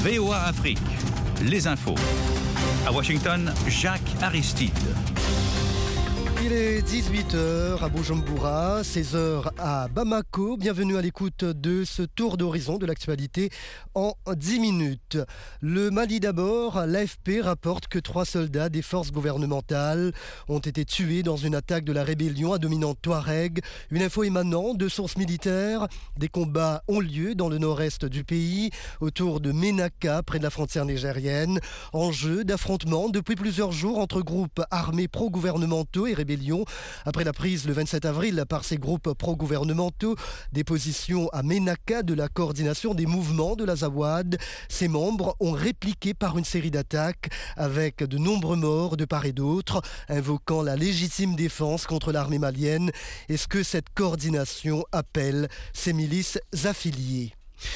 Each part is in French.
VOA Afrique, les infos. À Washington, Jacques Aristide. Il est 18h à Bujumbura, 16h à Bamako. Bienvenue à l'écoute de ce tour d'horizon de l'actualité en 10 minutes. Le Mali d'abord, l'AFP rapporte que 3 soldats des forces gouvernementales ont été tués dans une attaque de la rébellion à dominante Touareg. Une info émanant de sources militaires. Des combats ont lieu dans le nord-est du pays, autour de Ménaka, près de la frontière nigérienne. Enjeu d'affrontement depuis plusieurs jours entre groupes armés pro-gouvernementaux et rébellions. Après la prise le 27 avril par ces groupes pro-gouvernementaux des positions à Ménaka de la coordination des mouvements de l'Azawad, ces membres ont répliqué par une série d'attaques avec de nombreux morts de part et d'autre, invoquant la légitime défense contre l'armée malienne et ce que cette coordination appelle ses milices affiliées.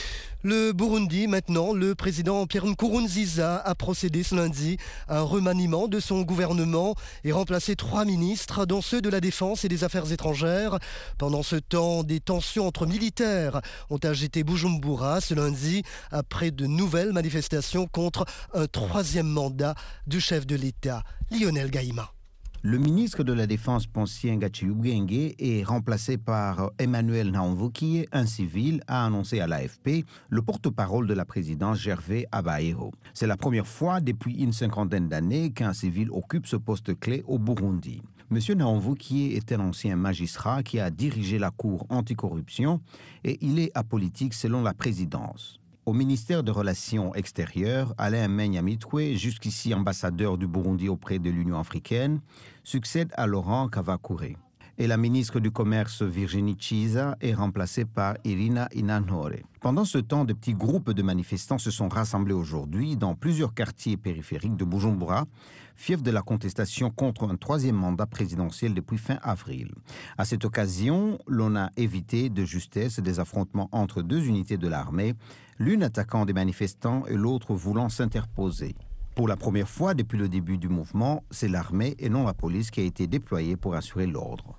Le Burundi, maintenant, le président Pierre Nkurunziza a procédé ce lundi à un remaniement de son gouvernement et remplacé 3 ministres, dont ceux de la Défense et des Affaires étrangères. Pendant ce temps, des tensions entre militaires ont agité Bujumbura ce lundi après de nouvelles manifestations contre un 3e mandat du chef de l'État, Lionel Gaïma. Le ministre de la Défense, Poncien Gatchiubwenge, est remplacé par Emmanuel Nahomvukiye, un civil, a annoncé à l'AFP le porte-parole de la présidence Gervais Abayeho. C'est la première fois depuis une 50aine d'années qu'un civil occupe ce poste clé au Burundi. M. Nahomvukiye est un ancien magistrat qui a dirigé la Cour anticorruption et il est apolitique selon la présidence. Au ministère des Relations extérieures, Alain Menyamitwe, jusqu'ici ambassadeur du Burundi auprès de l'Union africaine, succède à Laurent Kavakure. Et la ministre du Commerce, Virginie Chiza, est remplacée par Irina Inanore. Pendant ce temps, de petits groupes de manifestants se sont rassemblés aujourd'hui dans plusieurs quartiers périphériques de Bujumbura, fief de la contestation contre un 3e mandat présidentiel depuis fin avril. À cette occasion, l'on a évité de justesse des affrontements entre 2 unités de l'armée, l'une attaquant des manifestants et l'autre voulant s'interposer. Pour la première fois depuis le début du mouvement, c'est l'armée et non la police qui a été déployée pour assurer l'ordre.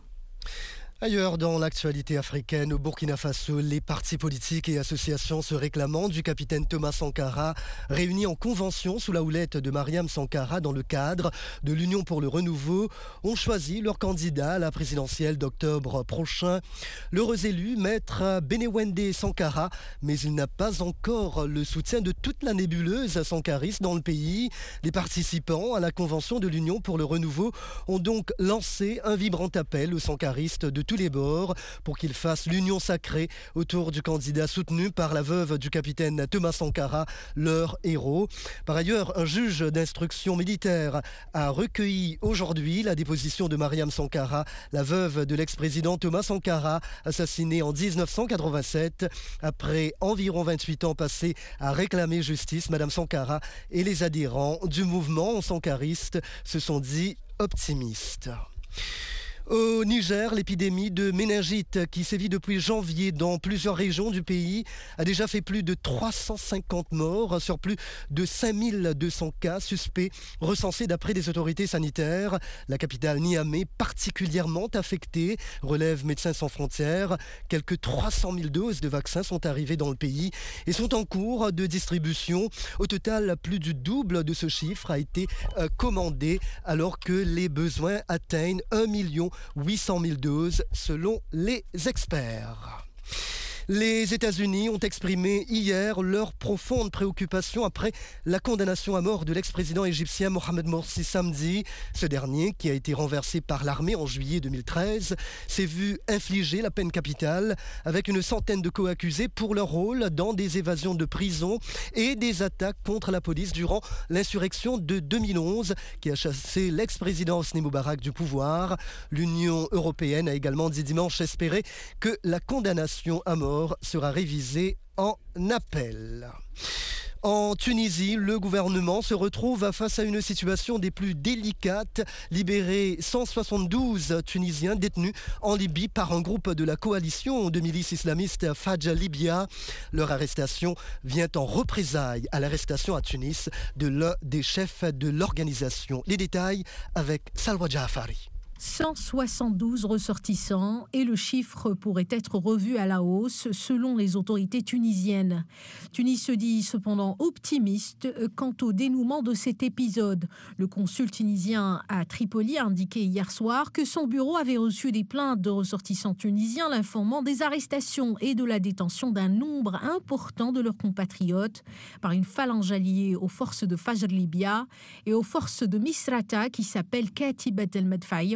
Ailleurs dans l'actualité africaine, au Burkina Faso, les partis politiques et associations se réclamant du capitaine Thomas Sankara, réunis en convention sous la houlette de Mariam Sankara dans le cadre de l'Union pour le renouveau, ont choisi leur candidat à la présidentielle d'octobre prochain. L'heureux élu, maître Benewende Sankara, mais il n'a pas encore le soutien de toute la nébuleuse sankariste dans le pays. Les participants à la convention de l'Union pour le renouveau ont donc lancé un vibrant appel aux sankaristes de tous les bords pour qu'ils fassent l'union sacrée autour du candidat soutenu par la veuve du capitaine Thomas Sankara, leur héros. Par ailleurs, un juge d'instruction militaire a recueilli aujourd'hui la déposition de Mariam Sankara, la veuve de l'ex-président Thomas Sankara, assassiné en 1987. Après environ 28 ans passés à réclamer justice, Madame Sankara et les adhérents du mouvement sankariste se sont dit optimistes. Au Niger, l'épidémie de méningite qui sévit depuis janvier dans plusieurs régions du pays a déjà fait plus de 350 morts sur plus de 5200 cas suspects recensés d'après des autorités sanitaires. La capitale Niamey, particulièrement affectée, relève Médecins sans frontières. Quelques 300 000 doses de vaccins sont arrivées dans le pays et sont en cours de distribution. Au total, plus du double de ce chiffre a été commandé alors que les besoins atteignent 1,8 million doses selon les experts. Les États-Unis ont exprimé hier leur profonde préoccupation après la condamnation à mort de l'ex-président égyptien Mohamed Morsi samedi. Ce dernier, qui a été renversé par l'armée en juillet 2013, s'est vu infliger la peine capitale avec une centaine de co-accusés pour leur rôle dans des évasions de prison et des attaques contre la police durant l'insurrection de 2011 qui a chassé l'ex-président Hosni Moubarak du pouvoir. L'Union européenne a également dit dimanche espérer que la condamnation à mort sera révisée en appel. En Tunisie, le gouvernement se retrouve face à une situation des plus délicates. Libérer 172 Tunisiens détenus en Libye par un groupe de la coalition de milices islamistes Fadja Libya. Leur arrestation vient en représailles à l'arrestation à Tunis de l'un des chefs de l'organisation. Les détails avec Salwa Jaafari. 172 ressortissants et le chiffre pourrait être revu à la hausse selon les autorités tunisiennes. Tunis se dit cependant optimiste quant au dénouement de cet épisode. Le consul tunisien à Tripoli a indiqué hier soir que son bureau avait reçu des plaintes de ressortissants tunisiens l'informant des arrestations et de la détention d'un nombre important de leurs compatriotes par une phalange alliée aux forces de Fajr Libya et aux forces de Misrata qui s'appellent Katibat el-Madfa'iyya.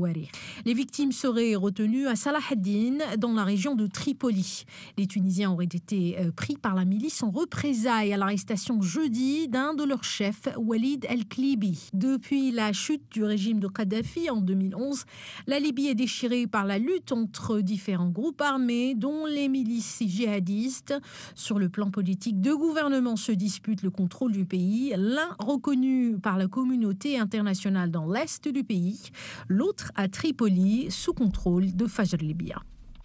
Les victimes seraient retenues à Salah ad-Din, dans la région de Tripoli. Les Tunisiens auraient été pris par la milice en représailles à l'arrestation jeudi d'un de leurs chefs, Walid el-Klibi. Depuis la chute du régime de Kadhafi en 2011, la Libye est déchirée par la lutte entre différents groupes armés, dont les milices djihadistes. Sur le plan politique, deux gouvernements se disputent le contrôle du pays, l'un reconnu par la communauté internationale dans l'est du pays, l'autre à Tripoli, sous contrôle de Fajr Libya.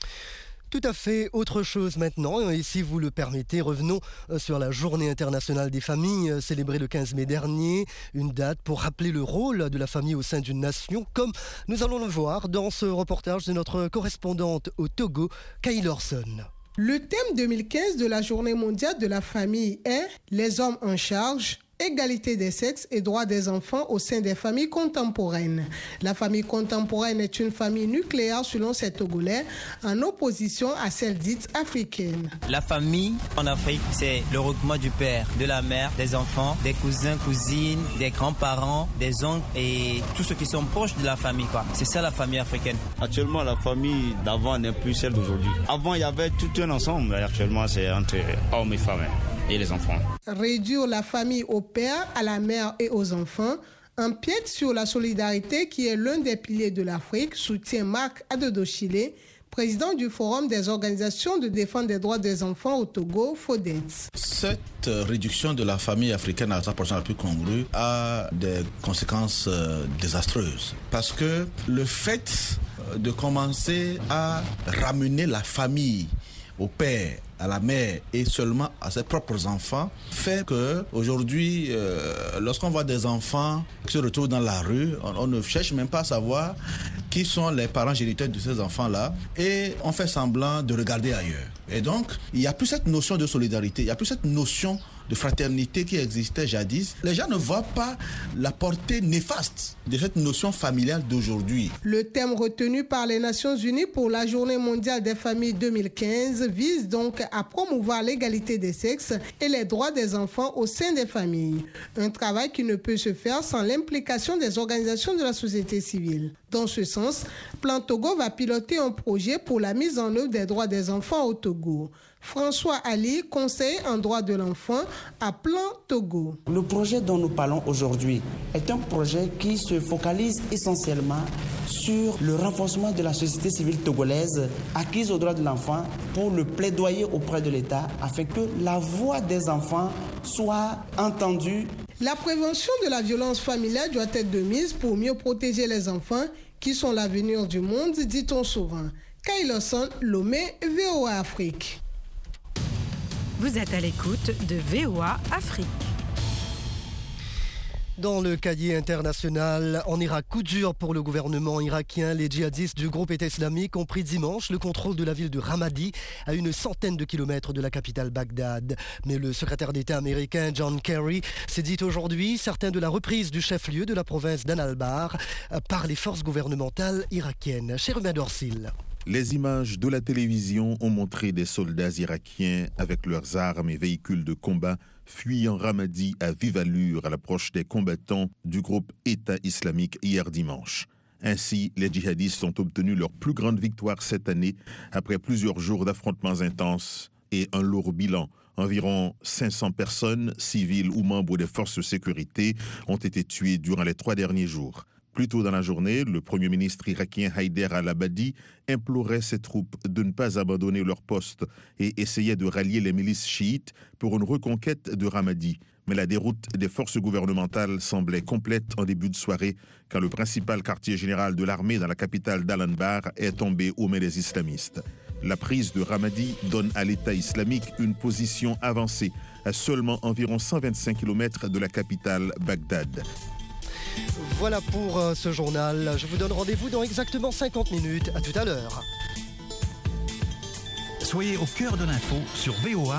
Tout à fait, autre chose maintenant, et si vous le permettez, revenons sur la Journée internationale des familles, célébrée le 15 mai dernier, une date pour rappeler le rôle de la famille au sein d'une nation, comme nous allons le voir dans ce reportage de notre correspondante au Togo, Kay Lorson. Le thème 2015 de la Journée mondiale de la famille est « Les hommes en charge ». Égalité des sexes et droits des enfants au sein des familles contemporaines. La famille contemporaine est une famille nucléaire selon ces Togolais, en opposition à celle dite africaine. La famille en Afrique, c'est le regroupement du père, de la mère, des enfants, des cousins, cousines, des grands-parents, des oncles et tous ceux qui sont proches de la famille. C'est ça la famille africaine. Actuellement, la famille d'avant n'est plus celle d'aujourd'hui. Avant, il y avait tout un ensemble. Actuellement, c'est entre hommes et femmes et les enfants. Réduire la famille au père, à la mère et aux enfants empiète sur la solidarité qui est l'un des piliers de l'Afrique, soutient Marc Adodo-Chile, président du Forum des organisations de défense des droits des enfants au Togo, FODETS. Cette réduction de la famille africaine à 100% la plus congrue a des conséquences désastreuses. Parce que le fait de commencer à ramener la famille au père, à la mère et seulement à ses propres enfants fait que aujourd'hui, lorsqu'on voit des enfants qui se retrouvent dans la rue, on ne cherche même pas à savoir qui sont les parents géniteurs de ces enfants-là et on fait semblant de regarder ailleurs. Et donc, il n'y a plus cette notion de solidarité, il n'y a plus cette notion de fraternité qui existait jadis. Les gens ne voient pas la portée néfaste de cette notion familiale d'aujourd'hui. Le thème retenu par les Nations Unies pour la Journée mondiale des familles 2015 vise donc à promouvoir l'égalité des sexes et les droits des enfants au sein des familles. Un travail qui ne peut se faire sans l'implication des organisations de la société civile. Dans ce sens, Plan Togo va piloter un projet pour la mise en œuvre des droits des enfants au Togo. François Ali, conseiller en droit de l'enfant à Plan Togo. Le projet dont nous parlons aujourd'hui est un projet qui se focalise essentiellement sur le renforcement de la société civile togolaise acquise aux droits de l'enfant pour le plaidoyer auprès de l'État afin que la voix des enfants soit entendue. La prévention de la violence familiale doit être de mise pour mieux protéger les enfants qui sont l'avenir du monde, dit-on souvent. Kay Lorson, Lomé, VOA Afrique. Vous êtes à l'écoute de VOA Afrique. Dans le cahier international, en Irak, coup dur pour le gouvernement irakien. Les djihadistes du groupe État islamique ont pris dimanche le contrôle de la ville de Ramadi, à une centaine de kilomètres de la capitale Bagdad. Mais le secrétaire d'État américain John Kerry s'est dit aujourd'hui certain de la reprise du chef-lieu de la province d'Analbar par les forces gouvernementales irakiennes. Cherumia Dorsil. Les images de la télévision ont montré des soldats irakiens avec leurs armes et véhicules de combat fuyant Ramadi à vive allure à l'approche des combattants du groupe État islamique hier dimanche. Ainsi, les djihadistes ont obtenu leur plus grande victoire cette année après plusieurs jours d'affrontements intenses et un lourd bilan. Environ 500 personnes, civiles ou membres des forces de sécurité, ont été tuées durant les 3 derniers jours. Plus tôt dans la journée, le Premier ministre irakien Haider al-Abadi implorait ses troupes de ne pas abandonner leur poste et essayait de rallier les milices chiites pour une reconquête de Ramadi. Mais la déroute des forces gouvernementales semblait complète en début de soirée quand le principal quartier général de l'armée dans la capitale d'Al-Anbar est tombé aux mains des islamistes. La prise de Ramadi donne à l'État islamique une position avancée à seulement environ 125 km de la capitale Bagdad. Voilà pour ce journal. Je vous donne rendez-vous dans exactement 50 minutes. À tout à l'heure. Soyez au cœur de l'info sur VOA.